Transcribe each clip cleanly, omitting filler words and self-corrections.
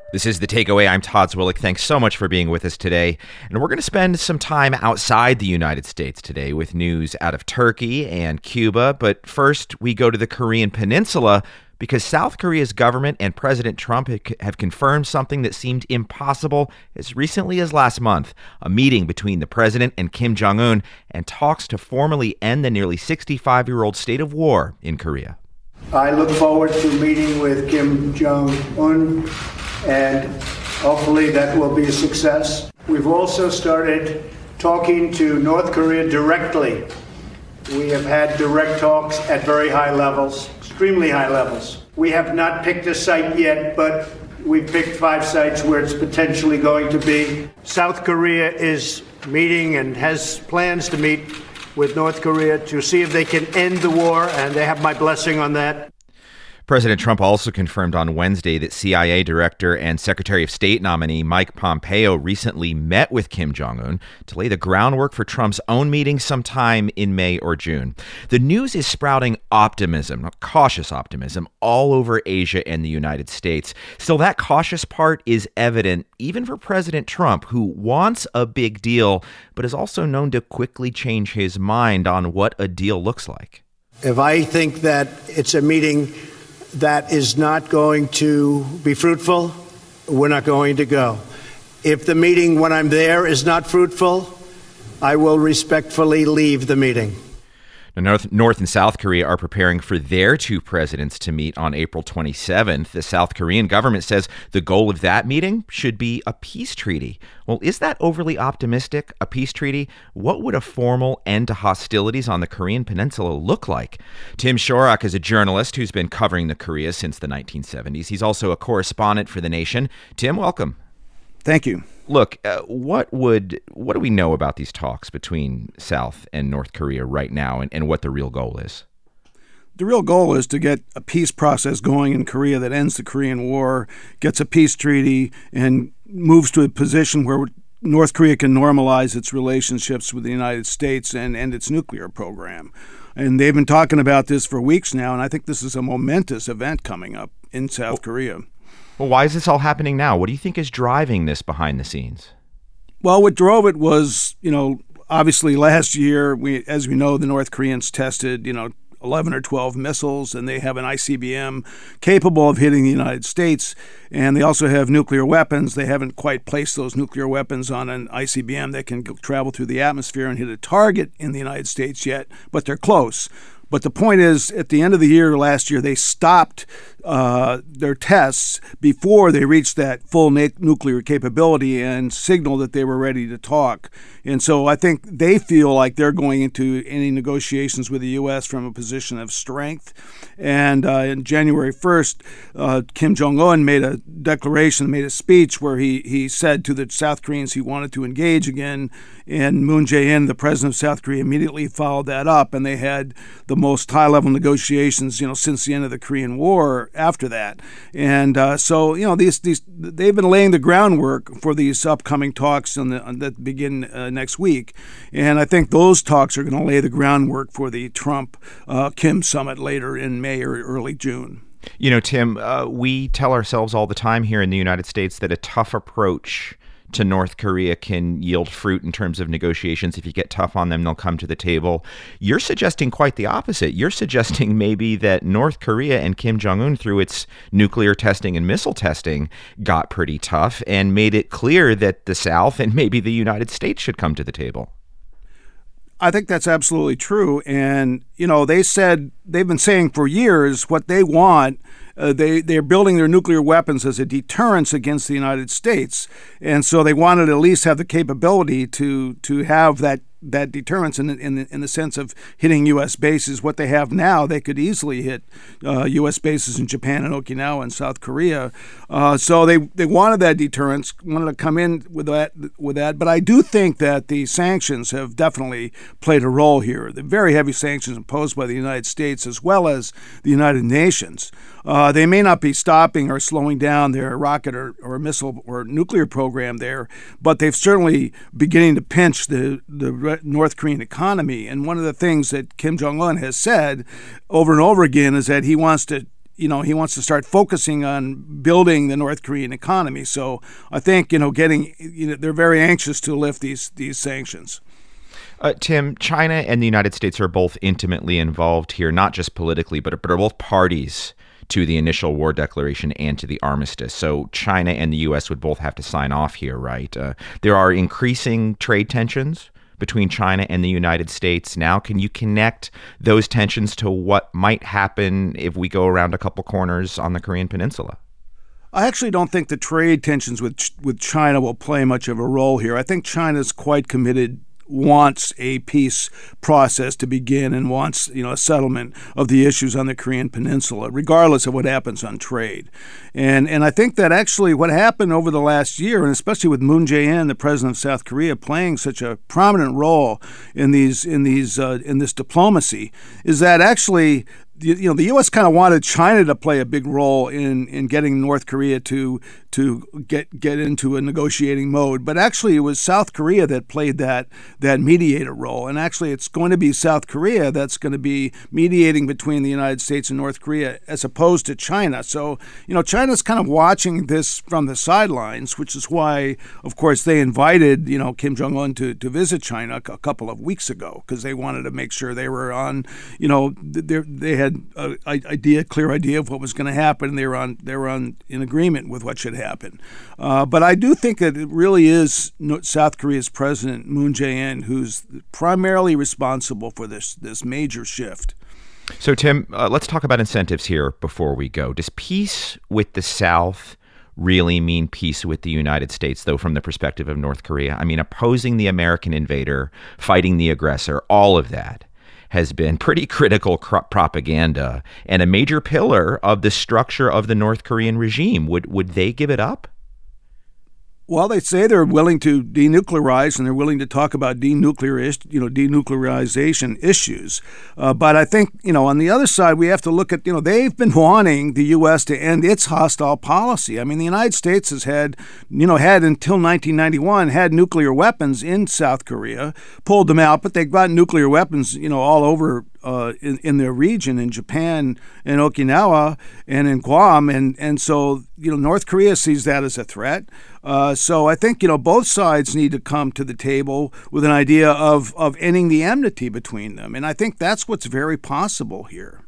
This is The Takeaway. I'm Todd Zwillich. Thanks so much for being with us today. And we're going to spend some time outside the United States today with news out of Turkey and Cuba. But first, we go to the Korean Peninsula because South Korea's government and President Trump have confirmed something that seemed impossible as recently as last month, a meeting between the president and Kim Jong-un and talks to formally end the nearly 65-year-old state of war in Korea. I look forward to meeting with Kim Jong-un, and hopefully that will be a success. We've also started talking to North Korea directly. We have had direct talks at very high levels, extremely high levels. We have not picked a site yet, but we've picked 5 sites where it's potentially going to be. South Korea is meeting and has plans to meet with North Korea to see if they can end the war, and they have my blessing on that. President Trump also confirmed on Wednesday that CIA Director and Secretary of State nominee Mike Pompeo recently met with Kim Jong-un to lay the groundwork for Trump's own meeting sometime in May or June. The news is sprouting optimism, cautious optimism, all over Asia and the United States. Still, that cautious part is evident even for President Trump, who wants a big deal, but is also known to quickly change his mind on what a deal looks like. If I think that it's a meeting that is not going to be fruitful, we're not going to go. If the meeting, when I'm there, is not fruitful, I will respectfully leave the meeting. Now, North and South Korea are preparing for their 2 presidents to meet on April 27th. The South Korean government says the goal of that meeting should be a peace treaty. Well, is that overly optimistic, a peace treaty? What would a formal end to hostilities on the Korean Peninsula look like? Tim Shorrock is a journalist who's been covering the Korea since the 1970s. He's also a correspondent for The Nation. Tim, welcome. Thank you. Look, what do we know about these talks between South and North Korea right now, and what the real goal is? The real goal is to get a peace process going in Korea that ends the Korean War, gets a peace treaty, and moves to a position where North Korea can normalize its relationships with the United States and end its nuclear program. And they've been talking about this for weeks now, and I think this is a momentous event coming up in South Korea. Well, why is this all happening now? What do you think is driving this behind the scenes? Well, what drove it was, obviously last year, as we know, the North Koreans tested, 11 or 12 missiles, and they have an ICBM capable of hitting the United States. And they also have nuclear weapons. They haven't quite placed those nuclear weapons on an ICBM that can travel through the atmosphere and hit a target in the United States yet, but they're close. But the point is, at the end of the year last year, they stopped their tests before they reached that full nuclear capability and signaled that they were ready to talk. And so I think they feel like they're going into any negotiations with the U.S. from a position of strength. And in January 1st, Kim Jong-un made a declaration, made a speech where he said to the South Koreans he wanted to engage again. And Moon Jae-in, the president of South Korea, immediately followed that up. And they had the most high-level negotiations, since the end of the Korean War after that. And so they've been laying the groundwork for these upcoming talks that begin next week. And I think those talks are going to lay the groundwork for the Trump-Kim summit later in May or early June. Tim, we tell ourselves all the time here in the United States that a tough approach to North Korea can yield fruit in terms of negotiations. If you get tough on them, they'll come to the table. You're suggesting quite the opposite. You're suggesting maybe that North Korea and Kim Jong-un, through its nuclear testing and missile testing, got pretty tough and made it clear that the South and maybe the United States should come to the table. I think that's absolutely true. And, they've been saying for years what they want. They're building their nuclear weapons as a deterrence against the United States. And so they wanted to at least have the capability to have that deterrence in the sense of hitting U.S. bases. What they have now, they could easily hit U.S. bases in Japan and Okinawa and South Korea. So they wanted that deterrence, wanted to come in with that. But I do think that the sanctions have definitely played a role here. The very heavy sanctions imposed by the United States as well as the United Nations. They may not be stopping or slowing down their rocket or missile or nuclear program there, but they've certainly beginning to pinch the North Korean economy. And one of the things that Kim Jong-un has said over and over again is that he wants to he wants to start focusing on building the North Korean economy. So I think, they're very anxious to lift these sanctions. Tim, China and the United States are both intimately involved here, not just politically, but are both parties to the initial war declaration and to the armistice. So China and the U.S. would both have to sign off here, right? There are increasing trade tensions between China and the United States now. Can you connect those tensions to what might happen if we go around a couple corners on the Korean Peninsula? I actually don't think the trade tensions with China will play much of a role here. I think China's quite committed, wants a peace process to begin, and wants a settlement of the issues on the Korean Peninsula, regardless of what happens on trade. And I think that actually what happened over the last year, and especially with Moon Jae-in, the president of South Korea, playing such a prominent role in this diplomacy, is that actually the U.S. kind of wanted China to play a big role in getting North Korea to get into a negotiating mode. But actually, it was South Korea that played that mediator role. And actually, it's going to be South Korea that's going to be mediating between the United States and North Korea as opposed to China. So, China's kind of watching this from the sidelines, which is why, of course, they invited, Kim Jong-un to visit China a couple of weeks ago, because they wanted to make sure they were on, they had a clear idea of what was going to happen. They were on in agreement with what should happen. But I do think that it really is South Korea's President Moon Jae-in who's primarily responsible for this major shift. So, Tim, let's talk about incentives here before we go. Does peace with the South really mean peace with the United States, though, from the perspective of North Korea? I mean, opposing the American invader, fighting the aggressor, all of that has been pretty critical propaganda and a major pillar of the structure of the North Korean regime. Would they give it up? Well, they say they're willing to denuclearize, and they're willing to talk about denuclearization issues. But I think, on the other side, we have to look at, they've been wanting the U.S. to end its hostile policy. I mean, the United States has had until 1991, had nuclear weapons in South Korea, pulled them out, but they've got nuclear weapons, all over in their region, in Japan, in Okinawa, and in Guam. And so, North Korea sees that as a threat. So I think, both sides need to come to the table with an idea of ending the enmity between them. And I think that's what's very possible here.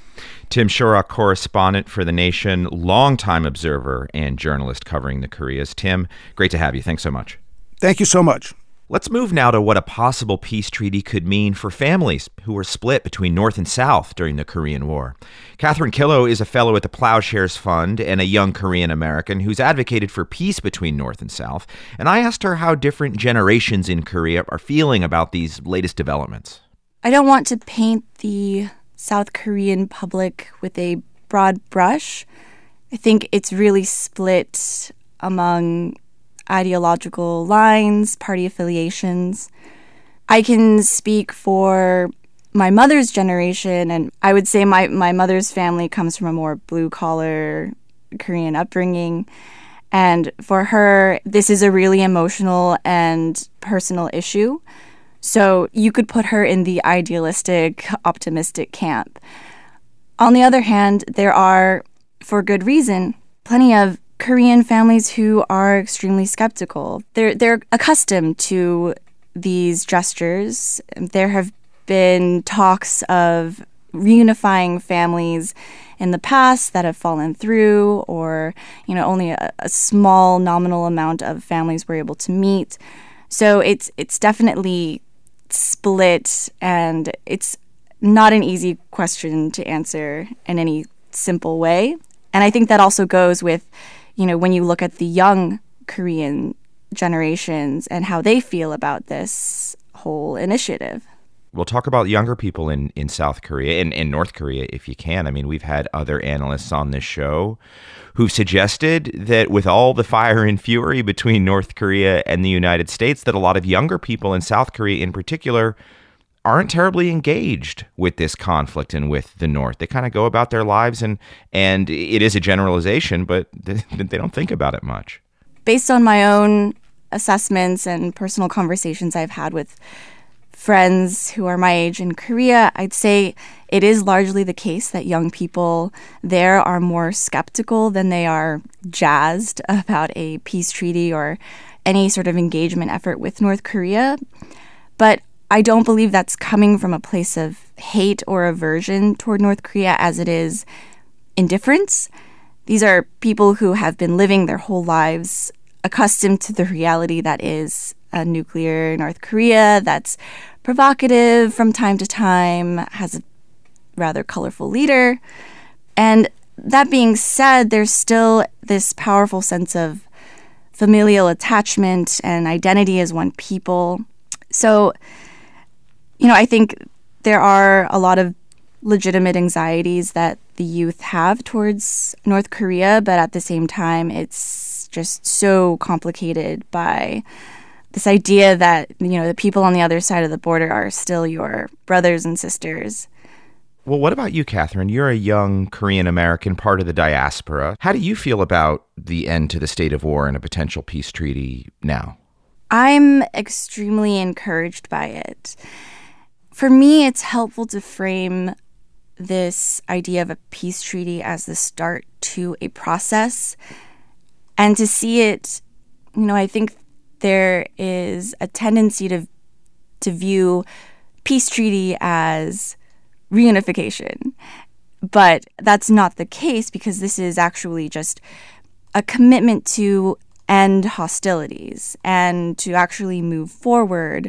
Tim Shorrock, correspondent for The Nation, longtime observer and journalist covering the Koreas. Tim, great to have you. Thanks so much. Thank you so much. Let's move now to what a possible peace treaty could mean for families who were split between North and South during the Korean War. Catherine Killow is a fellow at the Plowshares Fund and a young Korean American who's advocated for peace between North and South. And I asked her how different generations in Korea are feeling about these latest developments. I don't want to paint the South Korean public with a broad brush. I think it's really split among ideological lines, party affiliations. I can speak for my mother's generation, and I would say my mother's family comes from a more blue-collar Korean upbringing. And for her, this is a really emotional and personal issue. So you could put her in the idealistic, optimistic camp. On the other hand, there are, for good reason, plenty of Korean families who are extremely skeptical. They're accustomed to these gestures. There have been talks of reunifying families in the past that have fallen through, or only a small nominal amount of families were able to meet. So it's definitely split, and it's not an easy question to answer in any simple way. And I think that also goes with when you look at the young Korean generations and how they feel about this whole initiative. We'll talk about younger people in South Korea and in North Korea if you can. I mean, we've had other analysts on this show who've suggested that with all the fire and fury between North Korea and the United States, that a lot of younger people in South Korea in particular aren't terribly engaged with this conflict and with the North. They kind of go about their lives, and it is a generalization, but they don't think about it much. Based on my own assessments and personal conversations I've had with friends who are my age in Korea, I'd say it is largely the case that young people there are more skeptical than they are jazzed about a peace treaty or any sort of engagement effort with North Korea. But I don't believe that's coming from a place of hate or aversion toward North Korea as it is indifference. These are people who have been living their whole lives accustomed to the reality that is a nuclear North Korea that's provocative from time to time, has a rather colorful leader. And that being said, there's still this powerful sense of familial attachment and identity as one people. So, I think there are a lot of legitimate anxieties that the youth have towards North Korea, but at the same time, it's just so complicated by this idea that, the people on the other side of the border are still your brothers and sisters. Well, what about you, Catherine? You're a young Korean American, part of the diaspora. How do you feel about the end to the state of war and a potential peace treaty now? I'm extremely encouraged by it. For me, it's helpful to frame this idea of a peace treaty as the start to a process and to see it, I think there is a tendency to view peace treaty as reunification. But that's not the case because this is actually just a commitment to end hostilities and to actually move forward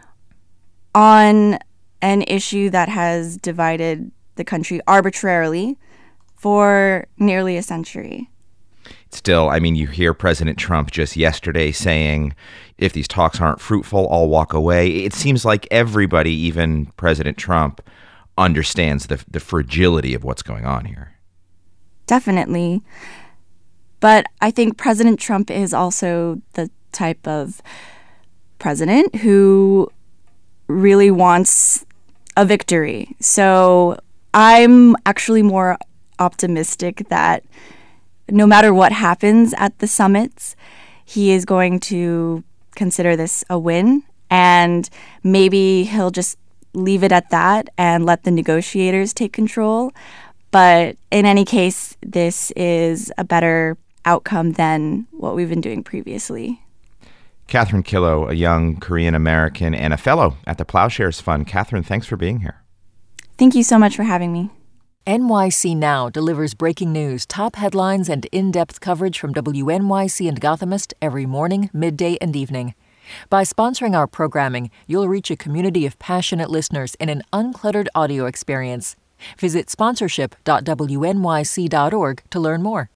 on an issue that has divided the country arbitrarily for nearly a century. Still, you hear President Trump just yesterday saying, if these talks aren't fruitful, I'll walk away. It seems like everybody, even President Trump, understands the fragility of what's going on here. Definitely. But I think President Trump is also the type of president who really wants a victory. So I'm actually more optimistic that no matter what happens at the summits, he is going to consider this a win, and maybe he'll just leave it at that and let the negotiators take control. But in any case, this is a better outcome than what we've been doing previously. Catherine Killow, a young Korean American and a fellow at the Plowshares Fund. Catherine, thanks for being here. Thank you so much for having me. NYC Now delivers breaking news, top headlines, and in-depth coverage from WNYC and Gothamist every morning, midday, and evening. By sponsoring our programming, you'll reach a community of passionate listeners in an uncluttered audio experience. Visit sponsorship.wnyc.org to learn more.